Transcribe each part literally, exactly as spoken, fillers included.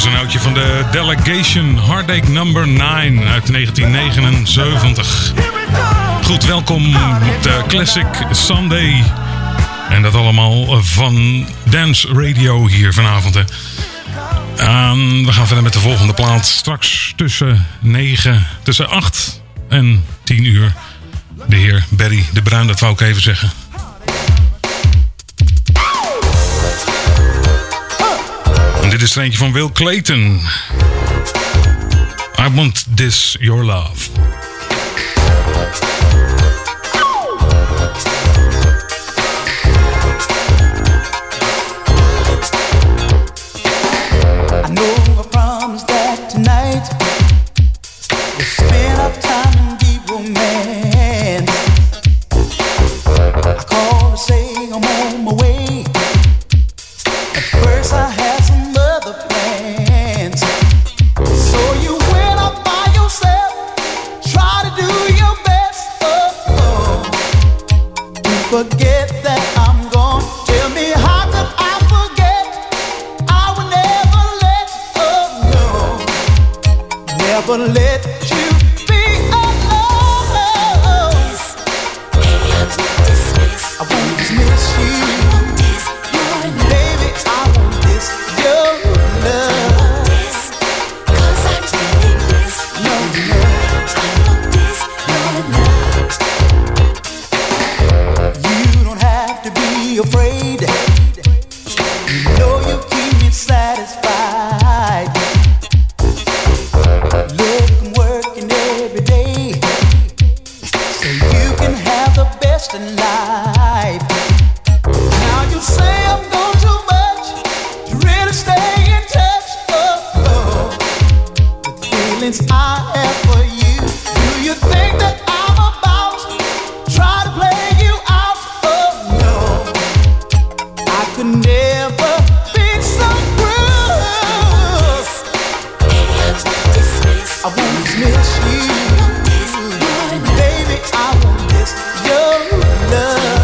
Een oudje van de Delegation, Heartache number nine uit negentien negenenzeventig. Goed, welkom op de Classic Sunday. En dat allemaal van Dance Radio hier vanavond. Hè. Um, we gaan verder met de volgende plaat. Straks tussen negen, tussen acht en tien uur. De heer Barry de Bruin, dat wou ik even zeggen. Dit is er eentje van Will Clayton. I Want This Your Love. I know I promised that tonight we'll spend our time in deep romance. I called to say I'm on my way. At first I had some plans. So you went up by yourself, try to do your best. Oh, oh. You forget that I'm gone. Tell me how could I forget? I will never let, oh no, never let you be alone. I won't dismiss you. Baby, I want this, your love. Cause I'm feeling this, your love. I want this, your love. You don't have to be afraid. You know you keep me satisfied. Look, I'm working every day so you can have the best in life. Now you say I'm gone too much to really stay in touch. Oh, oh. The feelings I have for you. Do you think that I'm about to try to play you out? Oh no, I could never be so cruel. I won't dismiss you. Baby, I want this, your love.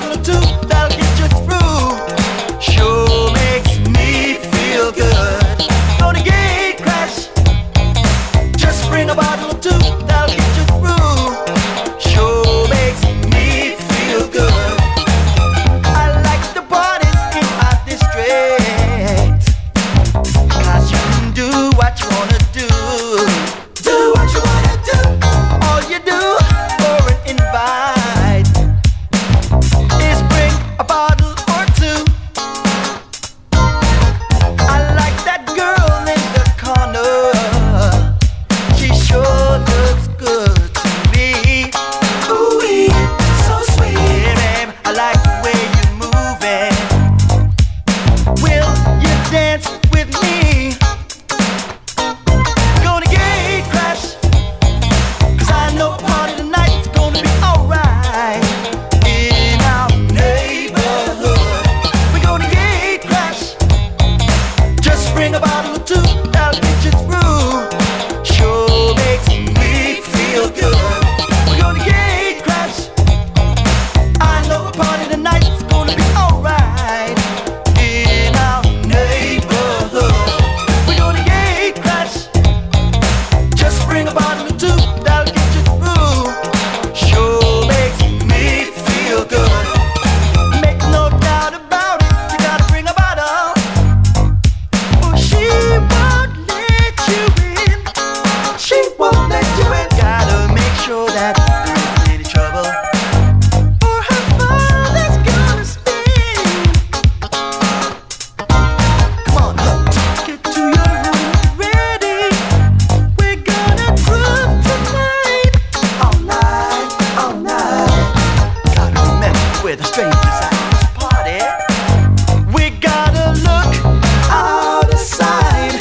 bottle or two, that'll get you through. Sure makes me feel good. Gonna gate crash. Just bring a bottle or two, that'll get you through. Sure makes me feel good. I like the parties in our district, 'cause you can do what you wanna do. Do what you wanna do. All you do for an invite is bring a bottle or two. I like that girl in the corner. She sure looks good to me. Ooh, so sweet, babe. I like the way you're moving. Will you dance with me? Gonna gate crash, 'cause I know party tonight's gonna be alright. In our neighborhood, we're gonna gate crash. Just bring a bottle or two, that'll get you through. Sure makes me feel good. We're gonna gate crash. I know a party tonight's gonna be alright. In our neighborhood, we're gonna gate crash. Just bring a bottle or two, that'll get you through. Sure makes me feel good. Make no doubt about it, you gotta bring a bottle, or she won't let you in. She won't let you in. Gotta make sure that there isn't any trouble, or her father's gonna spin. Come on, look, get to your room ready. We're gonna groove tonight, all night, all night. Gotta remember, we're the strangers at this party. We gotta look out of sight.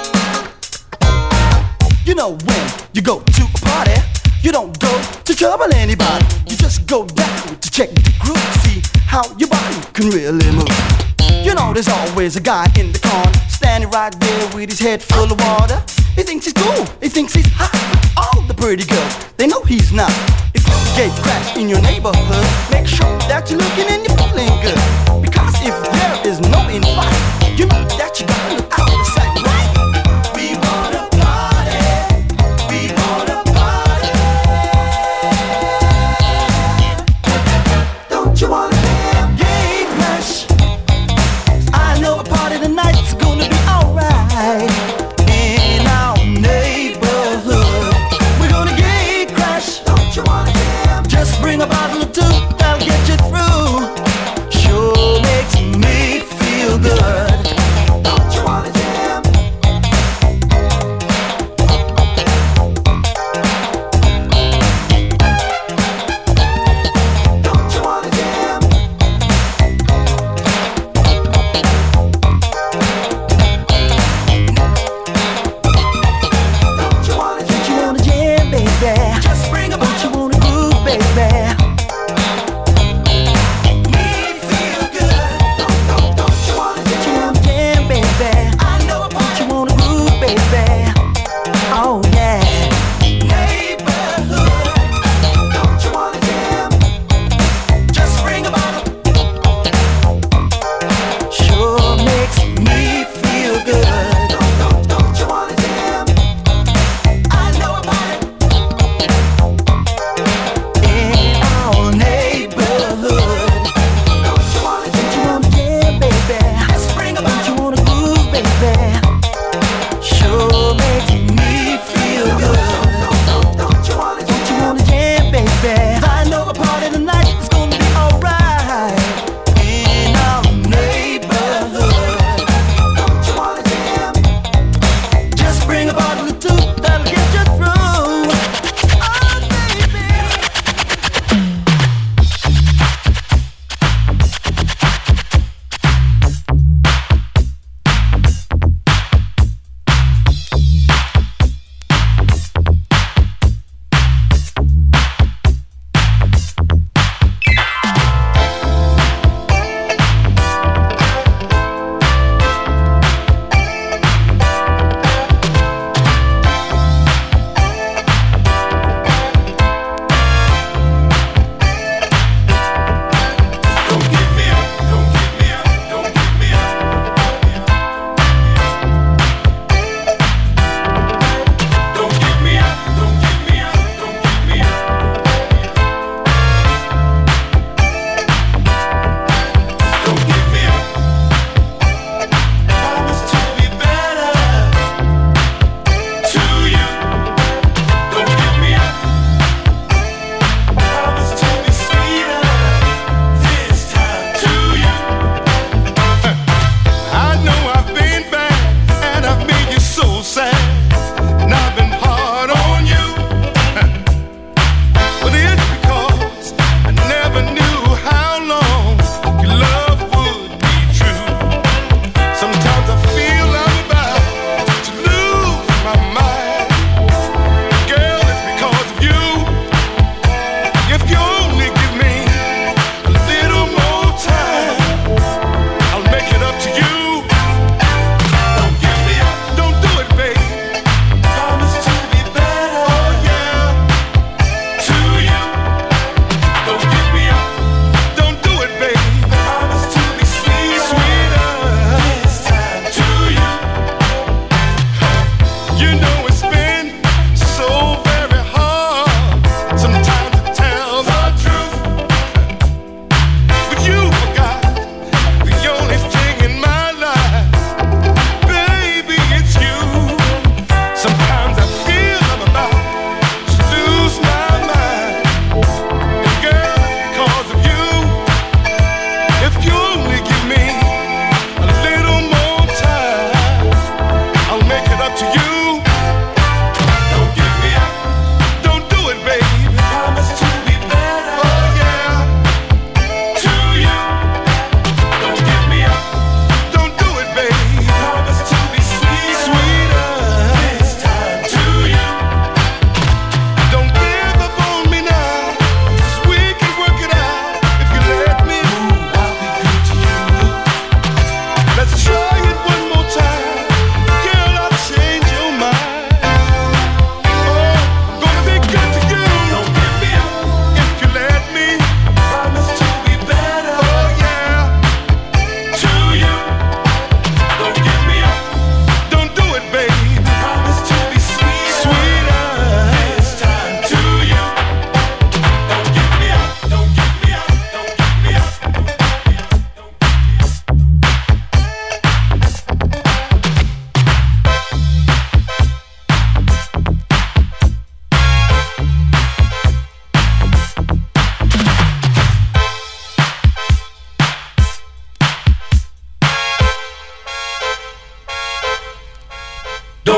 You know when you go to a party, you don't go to trouble anybody. You just go down to check the groove, to see how your body can really move. You know there's always a guy in the corner, standing right there with his head full of water. He thinks he's cool, he thinks he's hot. All the pretty girls, they know he's not. If you gate crash in your neighborhood, make sure that you're looking and you're feeling good. Because if there is no invite, you know that you gotta look out of sight, right? We wanna party, we wanna party. Don't you wanna damn gate crash? I know a party tonight's gonna be alright. In our neighborhood, we're gonna gate crash. Don't you wanna jam? Just bring a bottle or two, that'll get you through. Sure makes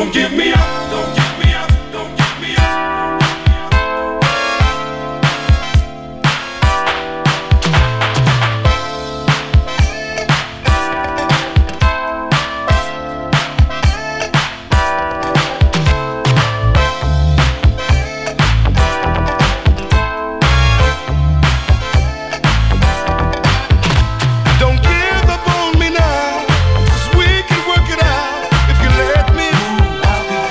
Don't give me up, don't give me up, don't give me up. Don't give up on me now, 'cause we can work it out if you let me.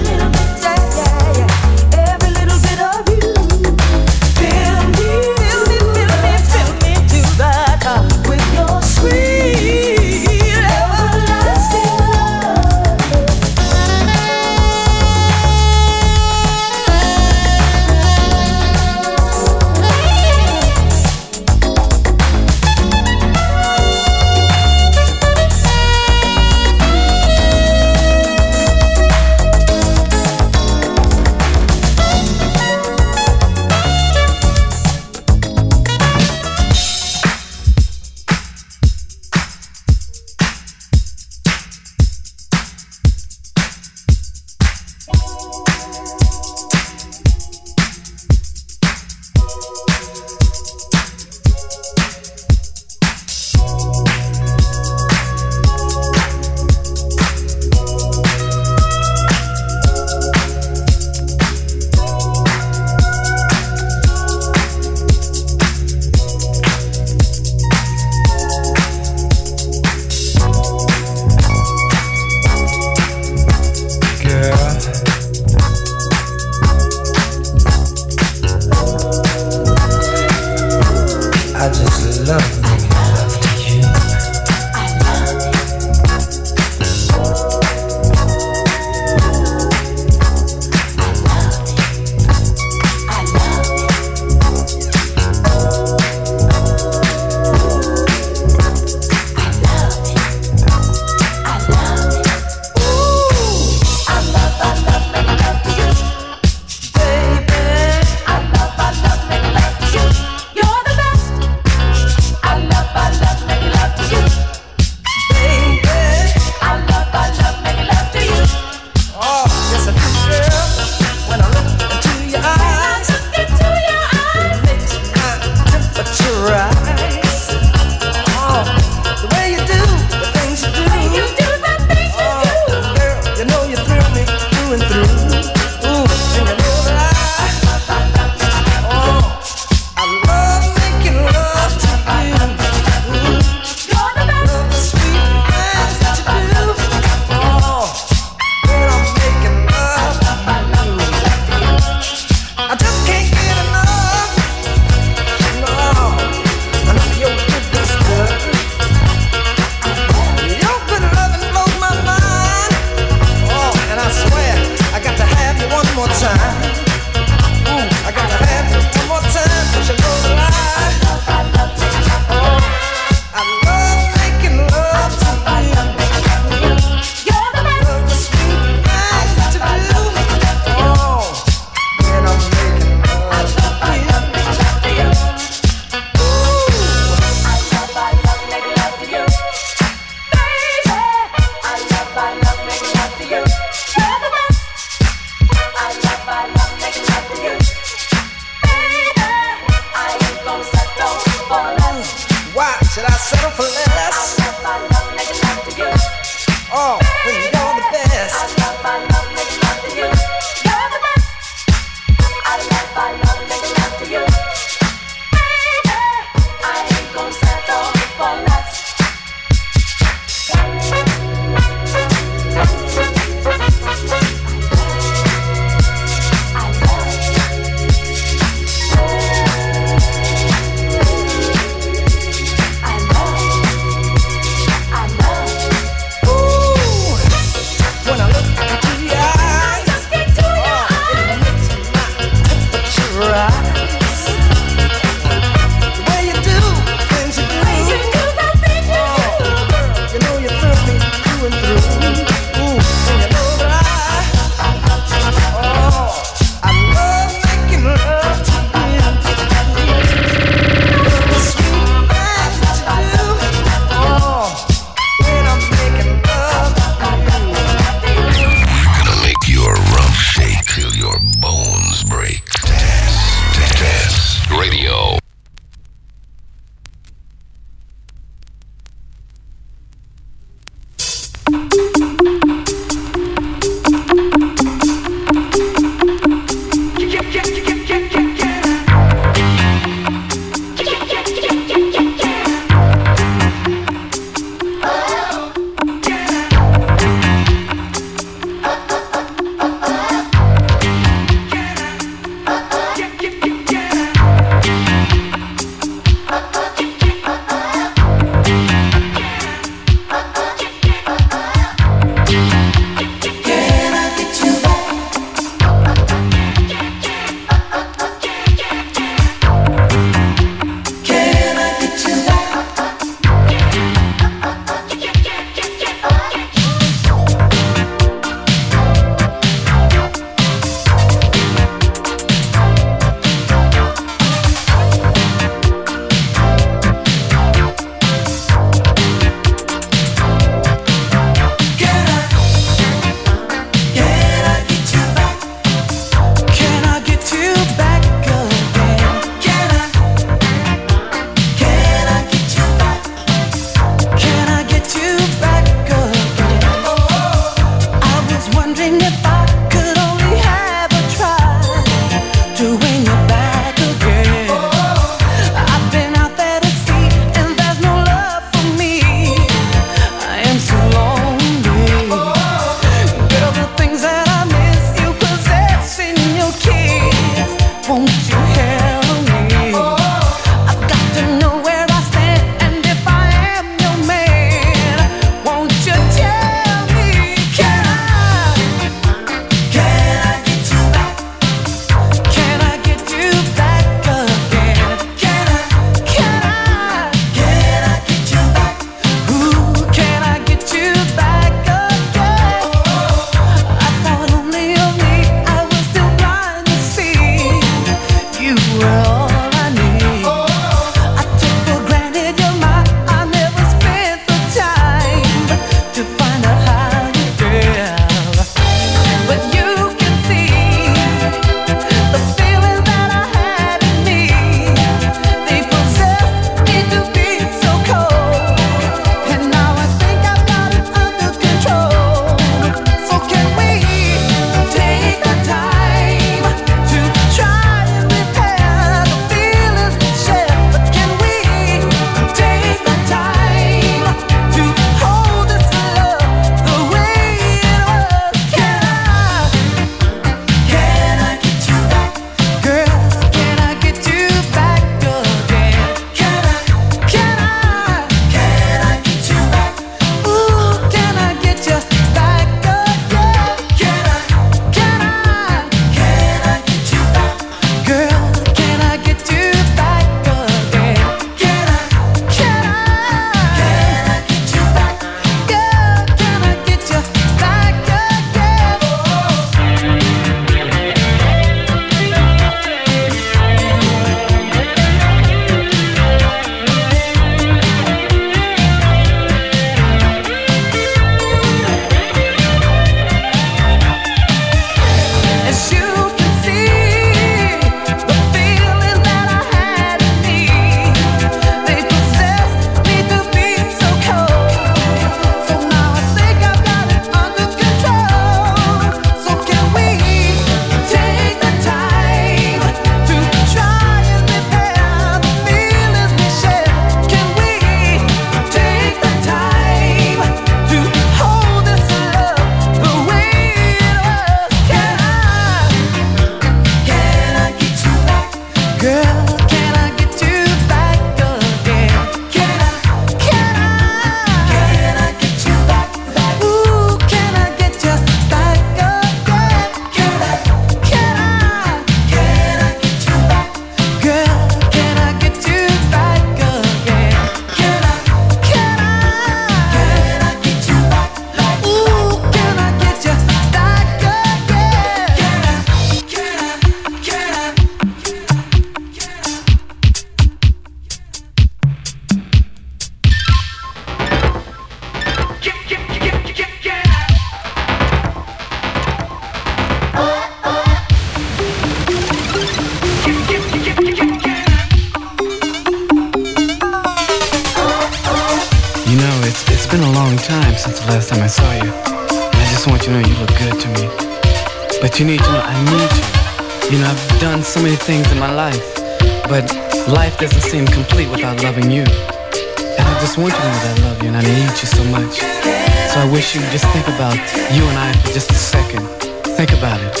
You know, it's it's been a long time since the last time I saw you. And I just want you to know you look good to me. But you need to know I need you. You know, I've done so many things in my life, but life doesn't seem complete without loving you. And I just want you to know that I love you and I need you so much. So I wish you would just think about you and I for just a second. Think about it.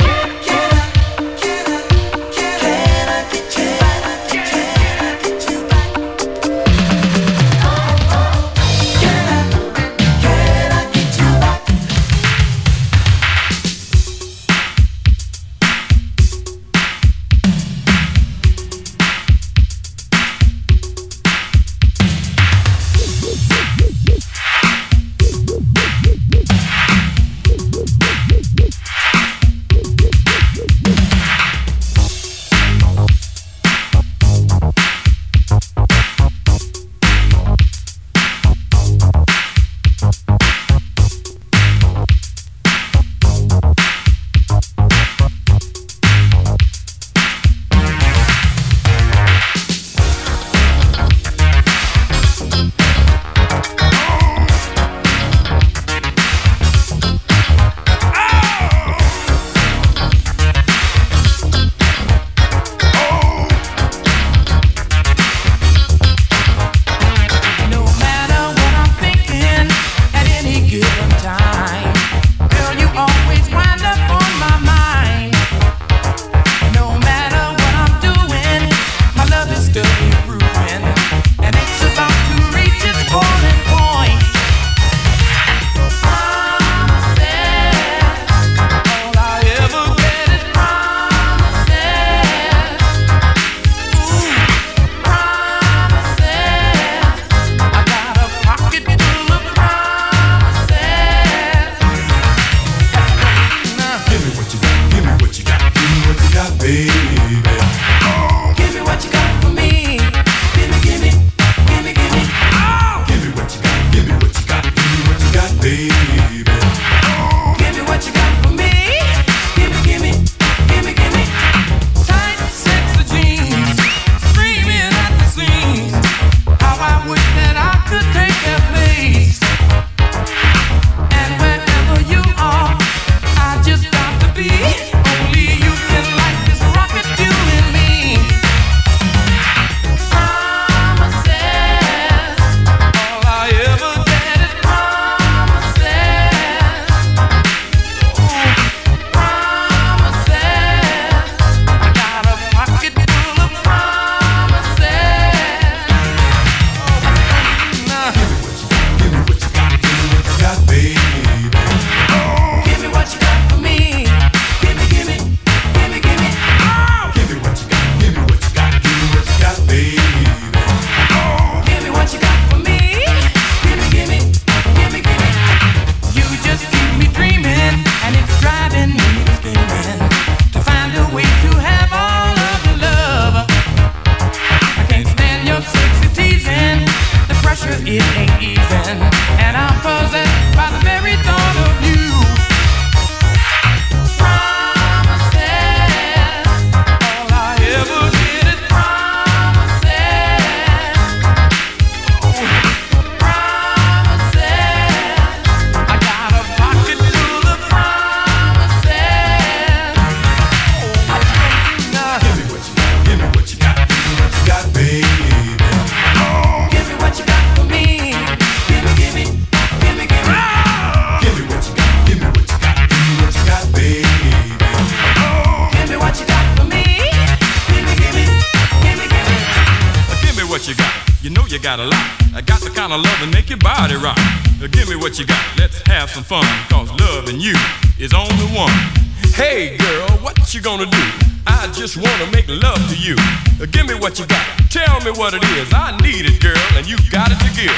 Got a lot. I got the kind of love that make your body rock. Now give me what you got. Let's have some fun. Cause loving you is on the one. Hey girl, what you gonna do? I just wanna make love to you. Now give me what you got. Tell me what it is. I need it, girl, and you got it to give.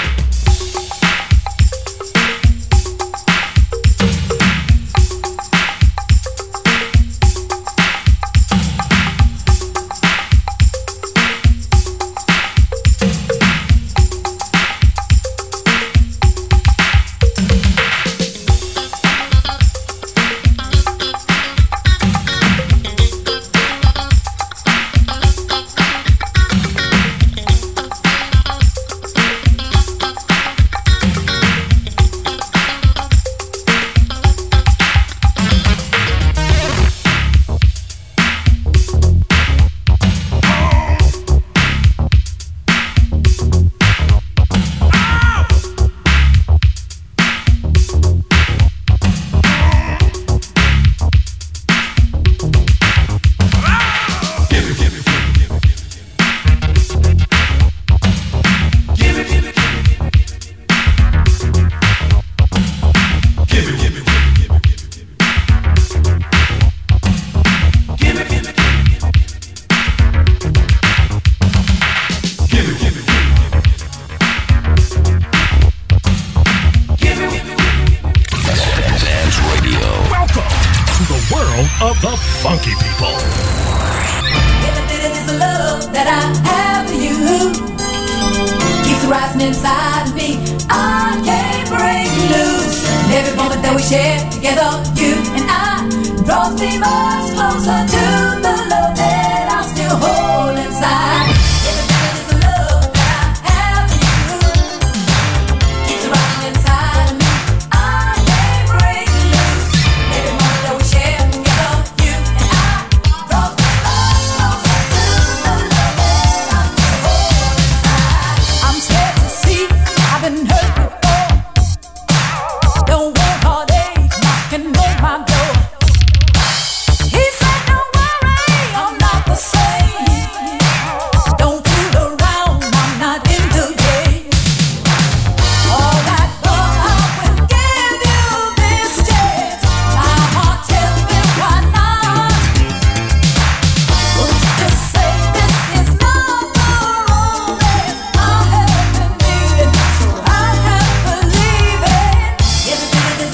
the funky people. Every bit of this love that I have for you keeps rising inside me. I can't break loose. And every moment that we share together, you and I, draws me much closer to the love that I still hold inside. Every bit of this love that I have for you keeps rising inside me. I can't break loose. Every moment that we share together, you and I, draws me much closer to the love that I still hold inside. I'm scared to see, I've been hurt before. Don't want heartache knocking on my door. He said, don't worry, I'm not the same. Don't fool around, I'm not into games. All that, but I will give you this chance. My heart tells me why not. Who's to say this is not the romance I have been needing? So I have to leave it. Every bit of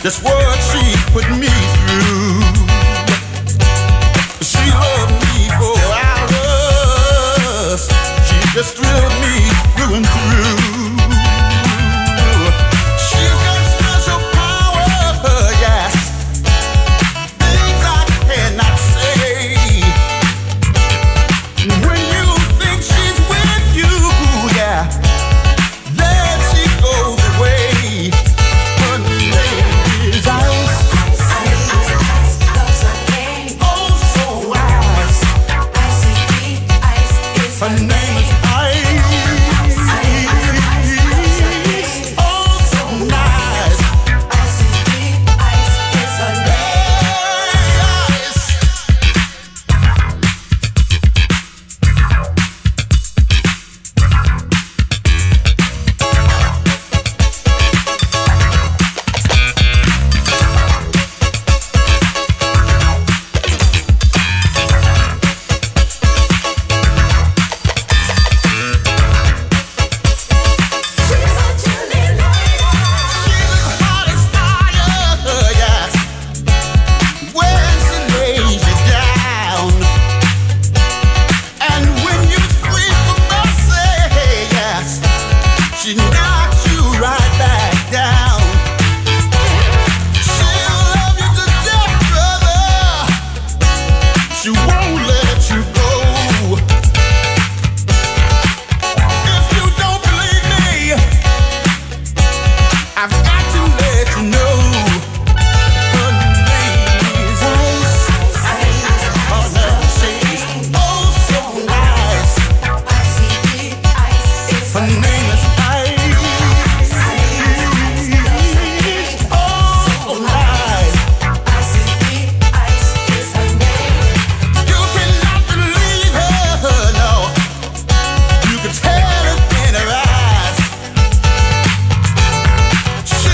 That's what she put me through. She loved me for hours. She just thrilled me through and through. She's got special power, yes. Things I cannot say. When you think she's with you, yeah, then she goes away. Her name is Ice. Oh, so ice. Her name is Ice. Oh, so nice. She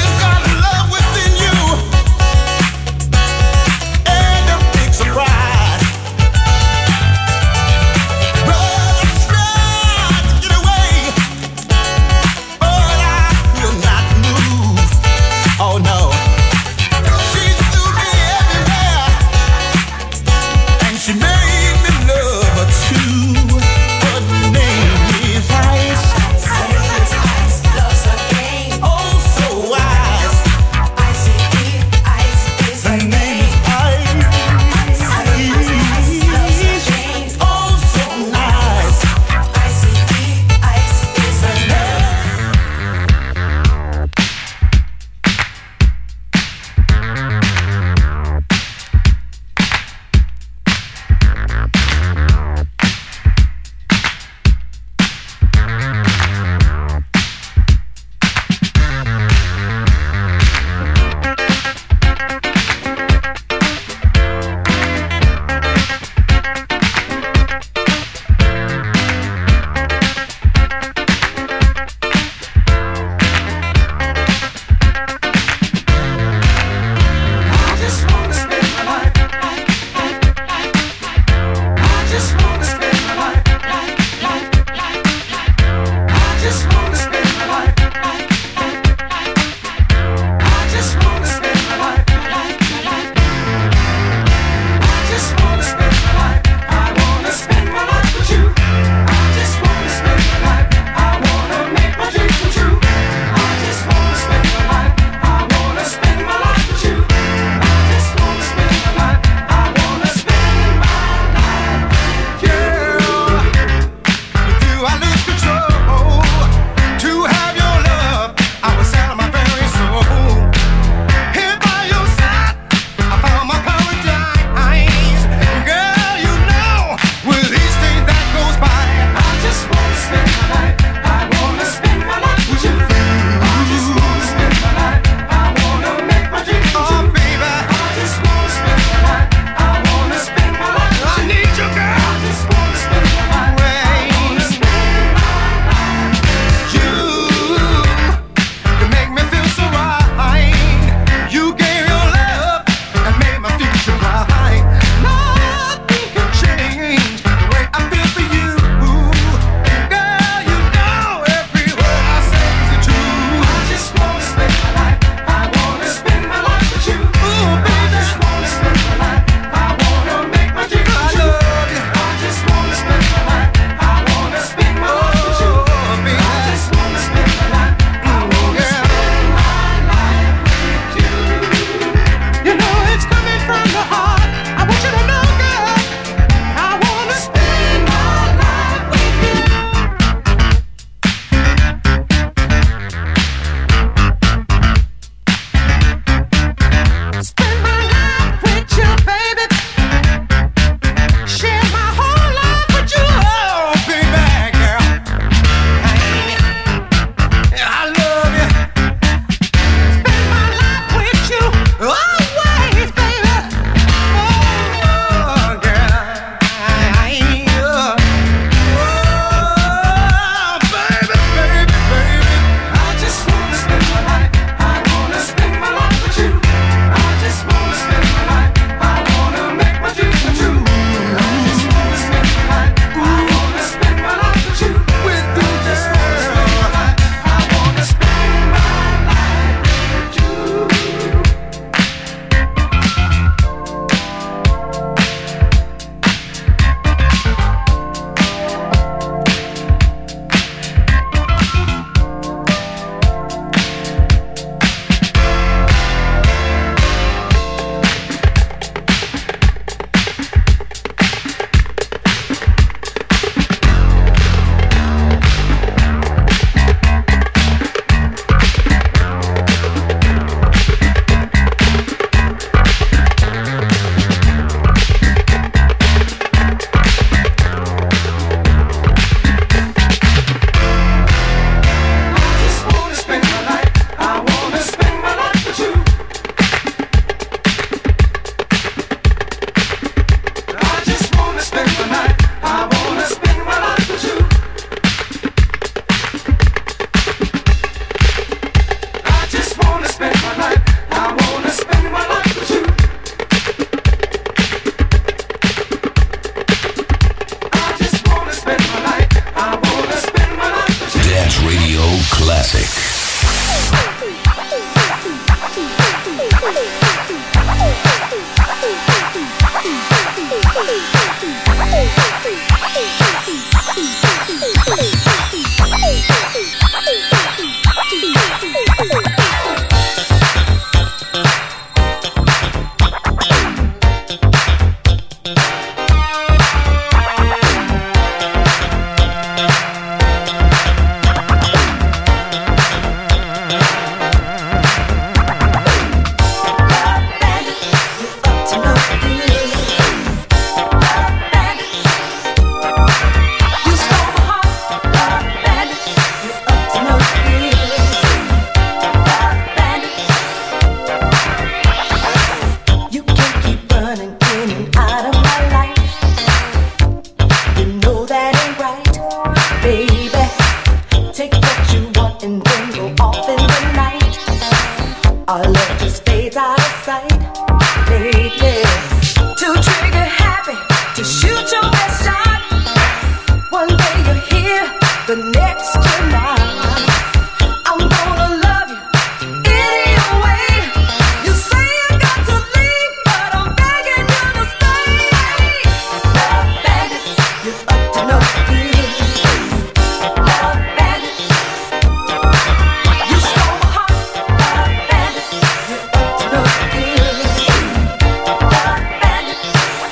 Our love just fades out of sight lately. Too trigger happy to shoot your best shot. One day you're here, the next you're not. I'm gonna love you any way. You say you got to leave, but I'm begging you to stay. Love bandit, you're up to no good. Love bandit, you stole my heart. Love bandit, you're up to no good. Love bandit,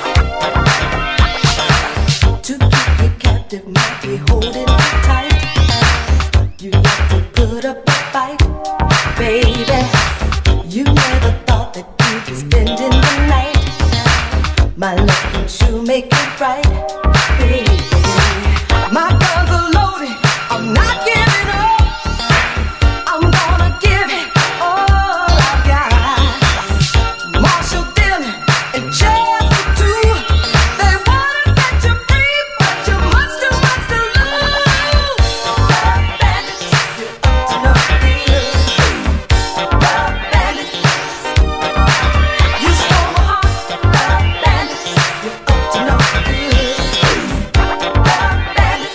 to keep you captive might be holding you tight. You got to put up a fight, baby. You never thought that you'd be spending the night. My love can sure make it right, baby. My guns are loaded, I'm not giving up. I'm gonna give it all I've got. Marshall Dillon and Chester too. They wanna set you free, but you're much too much to lose. Love bandit, you're up to no good. Love bandit, you stole my heart. Love bandit, you're up to no good. Love bandit,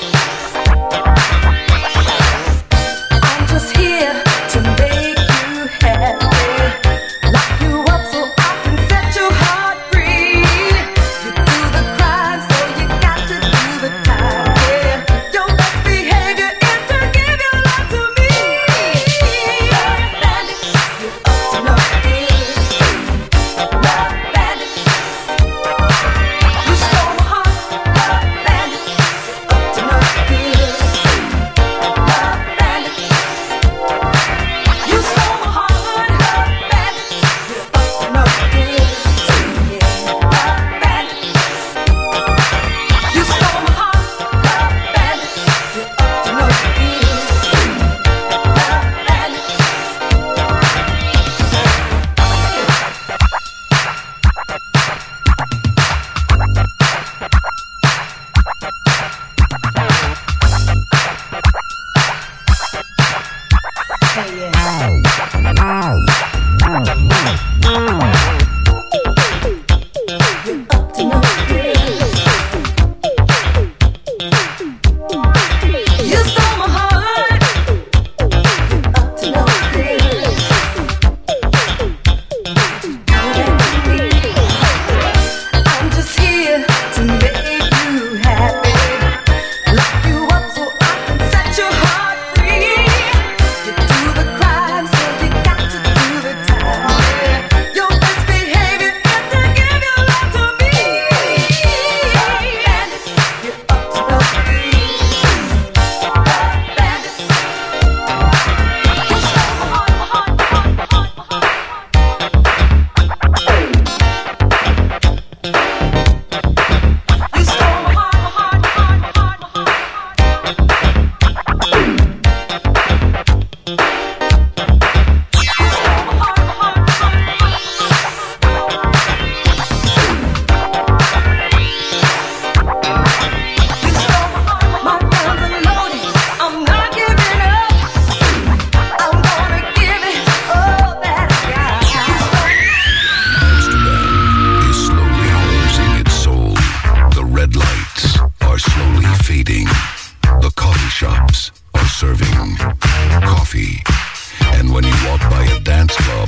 I'm just here to make you happy. Lock you up so I can set your heart free. You do the crime, so you got to do the time. Yeah, your best behavior is to give your love to me. Love bandit, you're up to no good. Love bandit, you stole my heart. Love bandit, you're up to no good. Love bandit, you stole my heart. Love bandit, you're up to no good. Yeah, love bandit, you stole my heart. Love bandit, you're up to no good. Love bandit. Hey, yeah.